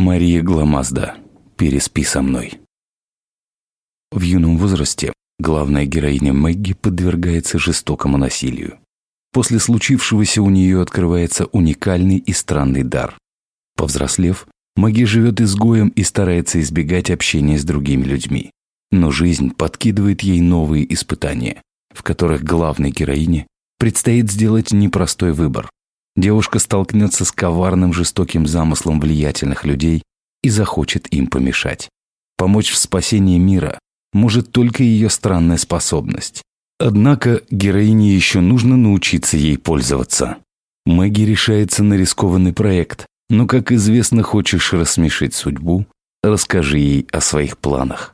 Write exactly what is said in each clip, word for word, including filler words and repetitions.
Мария Гламазда. «Переспи со мной». В юном возрасте главная героиня Мэгги подвергается жестокому насилию. После случившегося у нее открывается уникальный и странный дар. Повзрослев, Мэгги живет изгоем и старается избегать общения с другими людьми. Но жизнь подкидывает ей новые испытания, в которых главной героине предстоит сделать непростой выбор. Девушка столкнется с коварным жестоким замыслом влиятельных людей и захочет им помешать. Помочь в спасении мира может только ее странная способность. Однако героине еще нужно научиться ей пользоваться. Мэгги решается на рискованный проект, но, как известно, хочешь рассмешить судьбу, расскажи ей о своих планах.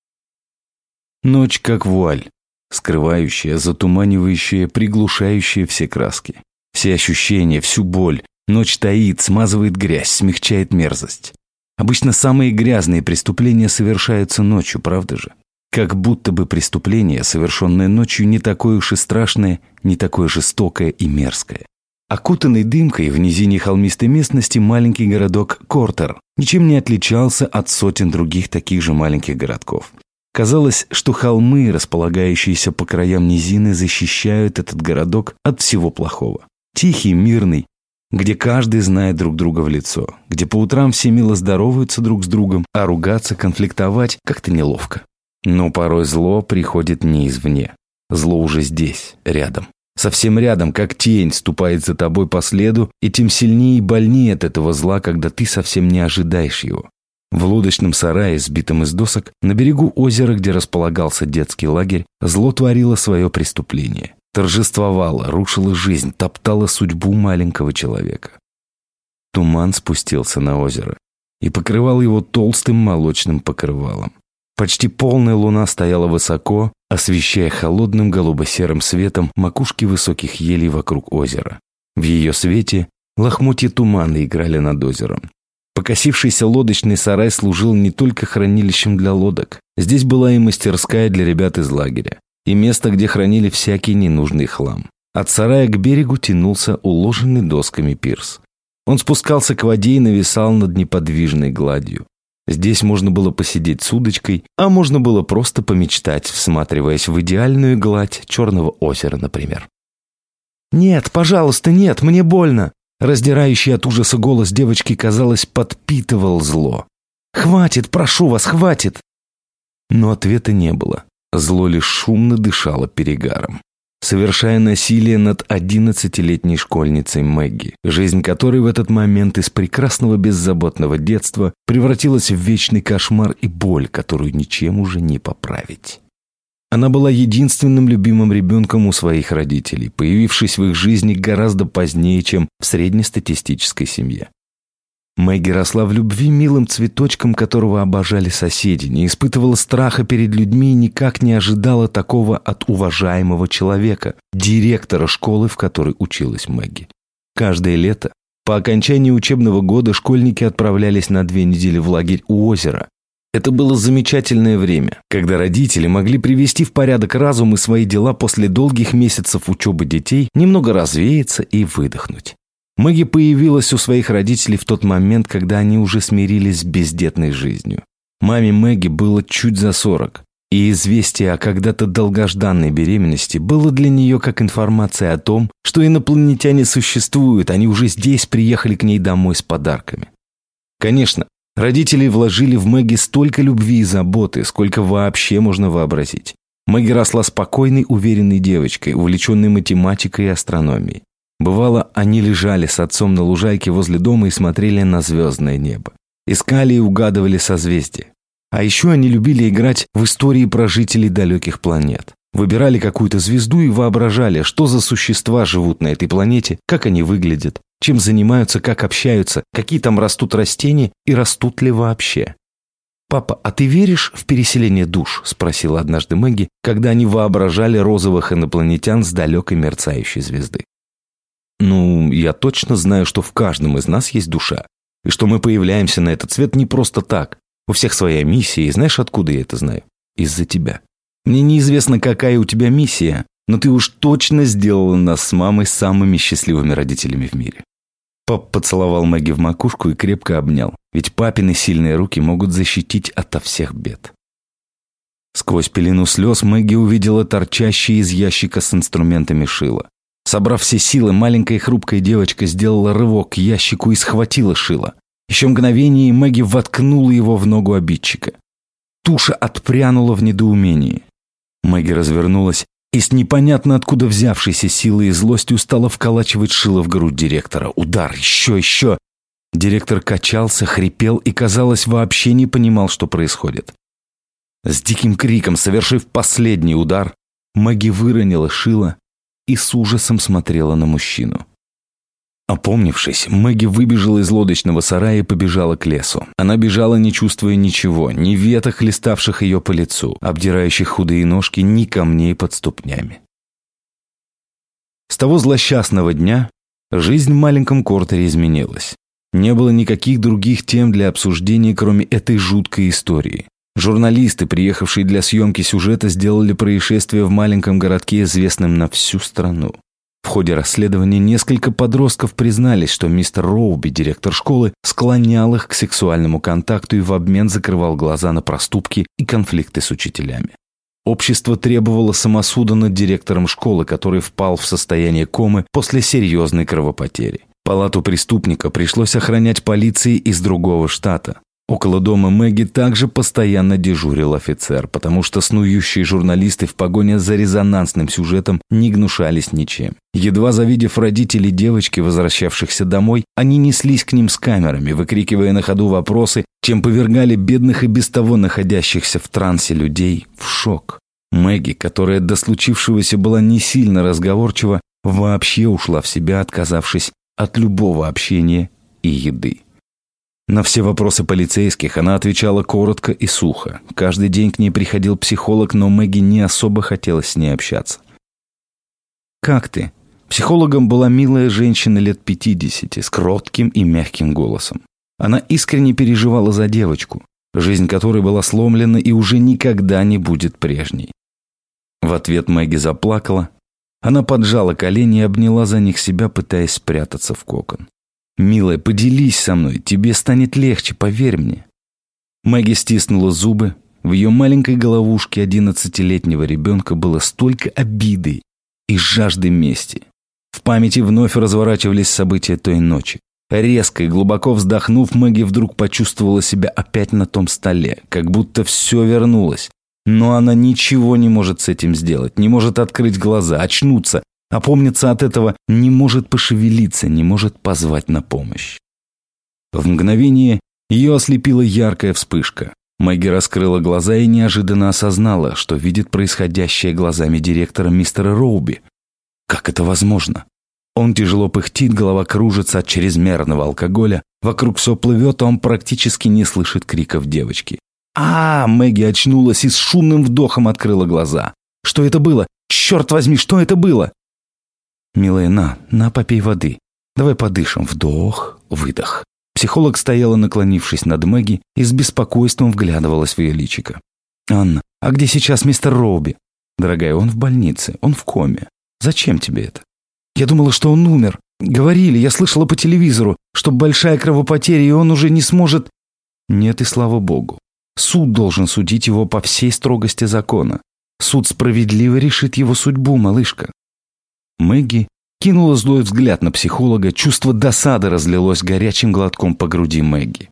Ночь как вуаль, скрывающая, затуманивающая, приглушающая все краски. Все ощущения, всю боль. Ночь таит, смазывает грязь, смягчает мерзость. Обычно самые грязные преступления совершаются ночью, правда же? Как будто бы преступление, совершенное ночью, не такое уж и страшное, не такое жестокое и мерзкое. Окутанный дымкой в низине холмистой местности маленький городок Кортер ничем не отличался от сотен других таких же маленьких городков. Казалось, что холмы, располагающиеся по краям низины, защищают этот городок от всего плохого. Тихий, мирный, где каждый знает друг друга в лицо, где по утрам все мило здороваются друг с другом, а ругаться, конфликтовать как-то неловко. Но порой зло приходит не извне. Зло уже здесь, рядом. Совсем рядом, как тень, ступает за тобой по следу, и тем сильнее и больнее от этого зла, когда ты совсем не ожидаешь его. В лодочном сарае, сбитом из досок, на берегу озера, где располагался детский лагерь, зло творило свое преступление. Торжествовало, рушило жизнь, топтало судьбу маленького человека. Туман спустился на озеро и покрывал его толстым молочным покрывалом. Почти полная луна стояла высоко, освещая холодным голубо-серым светом макушки высоких елей вокруг озера. В ее свете лохмотья тумана играли над озером. Покосившийся лодочный сарай служил не только хранилищем для лодок. Здесь была и мастерская для ребят из лагеря, и место, где хранили всякий ненужный хлам. От сарая к берегу тянулся уложенный досками пирс. Он спускался к воде и нависал над неподвижной гладью. Здесь можно было посидеть с удочкой, а можно было просто помечтать, всматриваясь в идеальную гладь Черного озера, например. «Нет, пожалуйста, нет, мне больно!» Раздирающий от ужаса голос девочки, казалось, подпитывал зло. «Хватит, прошу вас, хватит!» Но ответа не было. Зло лишь шумно дышало перегаром, совершая насилие над одиннадцатилетней школьницей Мэгги, жизнь которой в этот момент из прекрасного беззаботного детства превратилась в вечный кошмар и боль, которую ничем уже не поправить. Она была единственным любимым ребенком у своих родителей, появившись в их жизни гораздо позднее, чем в среднестатистической семье. Мэгги росла в любви милым цветочком, которого обожали соседи, не испытывала страха перед людьми и никак не ожидала такого от уважаемого человека, директора школы, в которой училась Мэгги. Каждое лето, по окончании учебного года, школьники отправлялись на две недели в лагерь у озера. Это было замечательное время, когда родители могли привести в порядок разум и свои дела после долгих месяцев учебы детей, немного развеяться и выдохнуть. Мэгги появилась у своих родителей в тот момент, когда они уже смирились с бездетной жизнью. Маме Мэгги было чуть за сорок, и известие о когда-то долгожданной беременности было для нее как информация о том, что инопланетяне существуют, они уже здесь приехали к ней домой с подарками. Конечно, родители вложили в Мэгги столько любви и заботы, сколько вообще можно вообразить. Мэгги росла спокойной, уверенной девочкой, увлеченной математикой и астрономией. Бывало, они лежали с отцом на лужайке возле дома и смотрели на звездное небо. Искали и угадывали созвездия. А еще они любили играть в истории про жителей далеких планет. Выбирали какую-то звезду и воображали, что за существа живут на этой планете, как они выглядят, чем занимаются, как общаются, какие там растут растения и растут ли вообще. «Папа, а ты веришь в переселение душ?» – спросила однажды Мэгги, когда они воображали розовых инопланетян с далекой мерцающей звезды. «Ну, я точно знаю, что в каждом из нас есть душа, и что мы появляемся на этот свет не просто так. У всех своя миссия, и знаешь, откуда я это знаю? Из-за тебя. Мне неизвестно, какая у тебя миссия, но ты уж точно сделала нас с мамой самыми счастливыми родителями в мире». Папа поцеловал Мэгги в макушку и крепко обнял. Ведь папины сильные руки могут защитить ото всех бед. Сквозь пелену слез Мэгги увидела торчащие из ящика с инструментами шило. Собрав все силы, маленькая и хрупкая девочка сделала рывок к ящику и схватила шило. Еще мгновение, и Мэгги воткнула его в ногу обидчика. Туша отпрянула в недоумении. Мэгги развернулась и с непонятно откуда взявшейся силой и злостью стала вколачивать шило в грудь директора. Удар, еще, еще. Директор качался, хрипел и, казалось, вообще не понимал, что происходит. С диким криком, совершив последний удар, Мэгги выронила шило и с ужасом смотрела на мужчину. Опомнившись, Мэгги выбежала из лодочного сарая и побежала к лесу. Она бежала, не чувствуя ничего, ни веток, хлеставших ее по лицу, обдирающих худые ножки, ни камней под ступнями. С того злосчастного дня жизнь в маленьком Кортере изменилась. Не было никаких других тем для обсуждения, кроме этой жуткой истории. Журналисты, приехавшие для съемки сюжета, сделали происшествие в маленьком городке известным на всю страну. В ходе расследования несколько подростков признались, что мистер Роуби, директор школы, склонял их к сексуальному контакту и в обмен закрывал глаза на проступки и конфликты с учителями. Общество требовало самосуда над директором школы, который впал в состояние комы после серьезной кровопотери. Палату преступника пришлось охранять полиции из другого штата. Около дома Мэгги также постоянно дежурил офицер, потому что снующие журналисты в погоне за резонансным сюжетом не гнушались ничем. Едва завидев родителей девочки, возвращавшихся домой, они неслись к ним с камерами, выкрикивая на ходу вопросы, чем повергали бедных и без того находящихся в трансе людей в шок. Мэгги, которая до случившегося была не сильно разговорчива, вообще ушла в себя, отказавшись от любого общения и еды. На все вопросы полицейских она отвечала коротко и сухо. Каждый день к ней приходил психолог, но Мэгги не особо хотелось с ней общаться. «Как ты?» Психологом была милая женщина лет пятидесяти с кротким и мягким голосом. Она искренне переживала за девочку, жизнь которой была сломлена и уже никогда не будет прежней. В ответ Мэгги заплакала. Она поджала колени и обняла за них себя, пытаясь спрятаться в кокон. «Милая, поделись со мной, тебе станет легче, поверь мне». Мэгги стиснула зубы. В ее маленькой головушке одиннадцатилетнего ребенка было столько обиды и жажды мести. В памяти вновь разворачивались события той ночи. Резко и глубоко вздохнув, Мэгги вдруг почувствовала себя опять на том столе, как будто все вернулось. Но она ничего не может с этим сделать, не может открыть глаза, очнуться. Опомниться от этого, не может пошевелиться, не может позвать на помощь. В мгновение ее ослепила яркая вспышка. Мэгги раскрыла глаза и неожиданно осознала, что видит происходящее глазами директора мистера Роуби. Как это возможно? Он тяжело пыхтит, голова кружится от чрезмерного алкоголя, вокруг все плывет, а он практически не слышит криков девочки. А, Мэгги очнулась и с шумным вдохом открыла глаза. Что это было? Черт возьми, что это было? «Милая, на, на, попей воды. Давай подышим. Вдох, выдох». Психолог стояла, наклонившись над Мэгги, и с беспокойством вглядывалась в ее личико. «Анна, а где сейчас мистер Роуби?» «Дорогая, он в больнице, он в коме. Зачем тебе это?» «Я думала, что он умер. Говорили, я слышала по телевизору, что большая кровопотеря, и он уже не сможет...» «Нет, и слава богу. Суд должен судить его по всей строгости закона. Суд справедливо решит его судьбу, малышка». Мэгги кинула злой взгляд на психолога, чувство досады разлилось горячим глотком по груди Мэгги.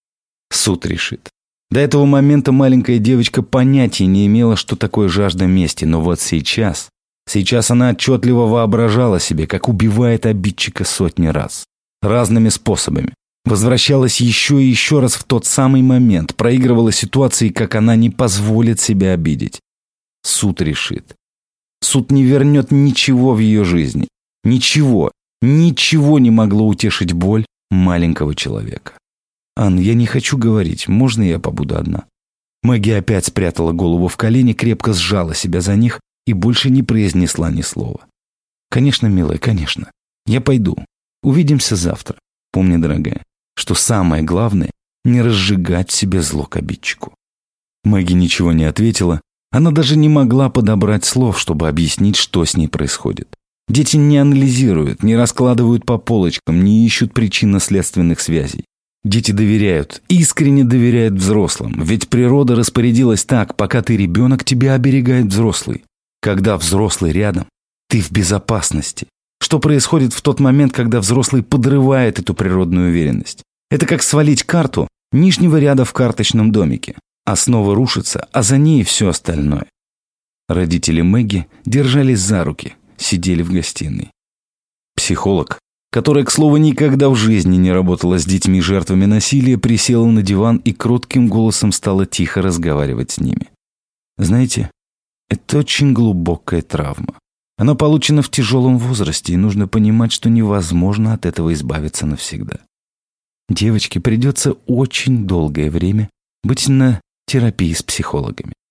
Суд решит. До этого момента маленькая девочка понятия не имела, что такое жажда мести, но вот сейчас, сейчас она отчетливо воображала себе, как убивает обидчика сотни раз, разными способами. Возвращалась еще и еще раз в тот самый момент, проигрывала ситуации, как она не позволит себя обидеть. Суд решит. Суд не вернет ничего в ее жизни. Ничего, ничего не могло утешить боль маленького человека. «Ан, я не хочу говорить. Можно я побуду одна?» Мэгги опять спрятала голову в колени, крепко сжала себя за них и больше не произнесла ни слова. «Конечно, милая, конечно. Я пойду. Увидимся завтра. Помни, дорогая, что самое главное — не разжигать в себе зло к обидчику». Мэгги ничего не ответила. Она даже не могла подобрать слов, чтобы объяснить, что с ней происходит. Дети не анализируют, не раскладывают по полочкам, не ищут причинно-следственных связей. Дети доверяют, искренне доверяют взрослым, ведь природа распорядилась так: пока ты ребенок, тебя оберегает взрослый. Когда взрослый рядом, ты в безопасности. Что происходит в тот момент, когда взрослый подрывает эту природную уверенность? Это как свалить карту нижнего ряда в карточном домике. Основа рушится, а за ней все остальное. Родители Мэгги держались за руки, сидели в гостиной. Психолог, которая, к слову, никогда в жизни не работала с детьми жертвами насилия, присела на диван и кротким голосом стала тихо разговаривать с ними. Знаете, это очень глубокая травма. Она получена в тяжелом возрасте, и нужно понимать, что невозможно от этого избавиться навсегда. Девочке придется очень долгое время быть на терапии с психологами.